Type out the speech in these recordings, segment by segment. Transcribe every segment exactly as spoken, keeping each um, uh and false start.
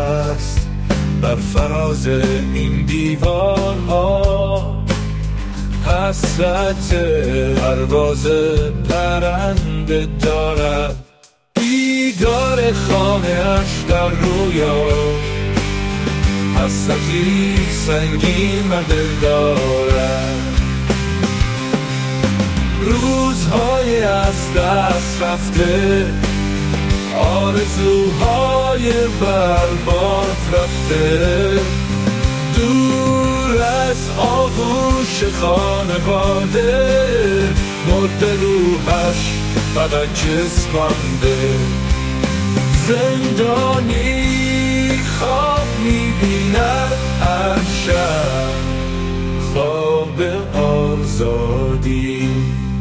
هست بر فراز این دیوارها. حسرت پرواز پرنده دارد، دیدار خانه اش در رویا. حسرتی سنگین بر دل دارد، روزهای از دست رفته، آرزوهای برباد رفته. دور از آغوش خانواده، مرده روحش فقط جسم مانده. زندانی خواب می‌بیند هر شب، خواب آزادی.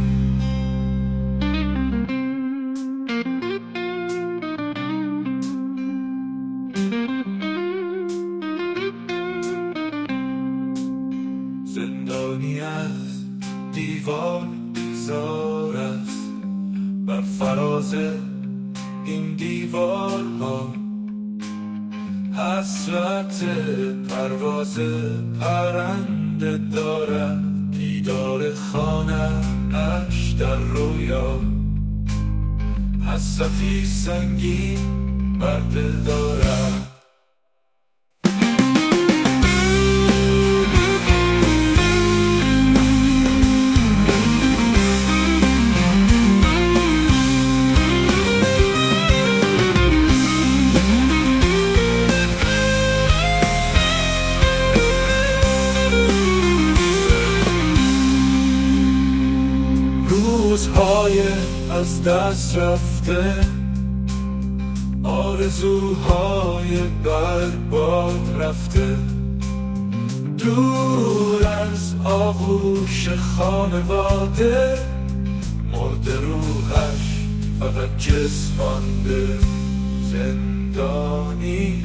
زندانی از دیوار بیزار است بر فراز این دیوارها. حسرت پرواز پرنده دارد، دیدار خانه اش در رویا. حسرتی سنگین بر دل دارد. روزهای از دست رفته، آرزوهای برباد رفته. دور از آغوش خانواده، مرده روحش فقط جسم مانده. زندانی